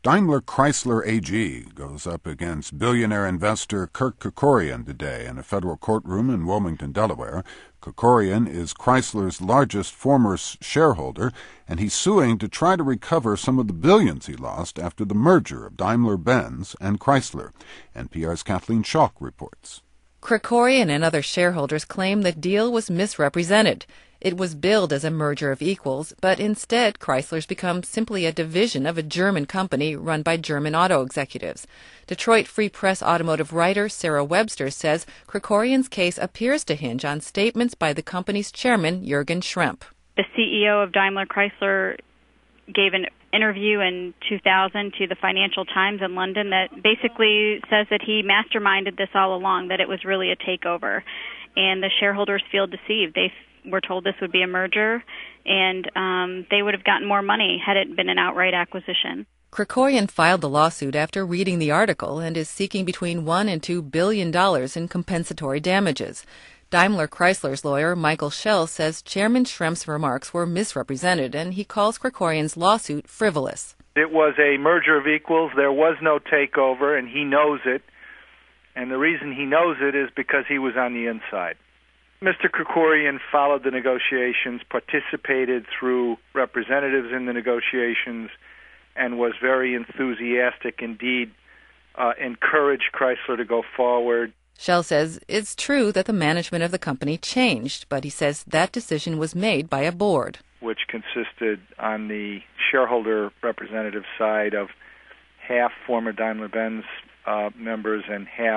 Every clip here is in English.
Daimler Chrysler AG goes up against billionaire investor Kirk Kerkorian today in a federal courtroom in Wilmington, Delaware. Kerkorian is Chrysler's largest former shareholder, and he's suing to try to recover some of the billions he lost after the merger of Daimler-Benz and Chrysler. NPR's Kathleen Schalk reports. Kerkorian and other shareholders claim the deal was misrepresented. It was billed as a merger of equals, but instead Chrysler's become simply a division of a German company run by German auto executives. Detroit Free Press automotive writer Sarah Webster says Kerkorian's case appears to hinge on statements by the company's chairman, Jürgen Schrempp. The CEO of Daimler Chrysler gave an interview in 2000 to the Financial Times in London that basically says that he masterminded this all along, that it was really a takeover. And the shareholders feel deceived. They were told this would be a merger, and they would have gotten more money had it been an outright acquisition. Kerkorian filed the lawsuit after reading the article and is seeking between $1 and $2 billion in compensatory damages. Daimler Chrysler's lawyer, Michael Schell, says Chairman Schremp's remarks were misrepresented, and he calls Kerkorian's lawsuit frivolous. It was a merger of equals. There was no takeover, and he knows it. And the reason he knows it is because he was on the inside. Mr. Kerkorian followed the negotiations, participated through representatives in the negotiations, and was very enthusiastic indeed, encouraged Chrysler to go forward. Schell says it's true that the management of the company changed, but he says that decision was made by a board, which consisted on the shareholder representative side of half former Daimler-Benz members and half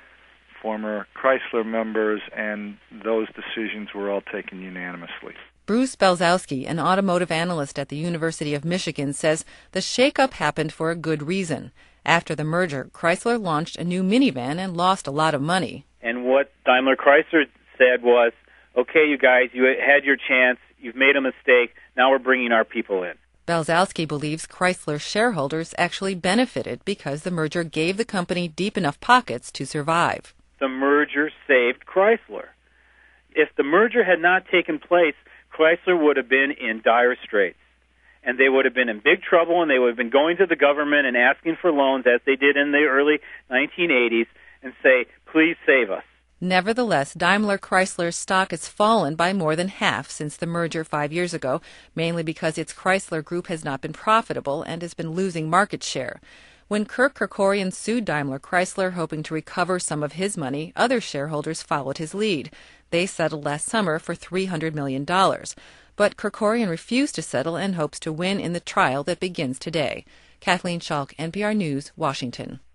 former Chrysler members, and those decisions were all taken unanimously. Bruce Belzowski, an automotive analyst at the University of Michigan, says the shakeup happened for a good reason. After the merger, Chrysler launched a new minivan and lost a lot of money. And what Daimler Chrysler said was, okay, you guys, you had your chance, you've made a mistake, now we're bringing our people in. Belzowski believes Chrysler shareholders actually benefited because the merger gave the company deep enough pockets to survive. The merger saved Chrysler. If the merger had not taken place, Chrysler would have been in dire straits. And they would have been in big trouble, and they would have been going to the government and asking for loans, as they did in the early 1980s, and say, please save us. Nevertheless, Daimler Chrysler's stock has fallen by more than half since the merger 5 years ago, mainly because its Chrysler Group has not been profitable and has been losing market share. When Kirk Kerkorian sued Daimler Chrysler, hoping to recover some of his money, other shareholders followed his lead. They settled last summer for $300 million. But Kerkorian refused to settle and hopes to win in the trial that begins today. Kathleen Schalk, NPR News, Washington.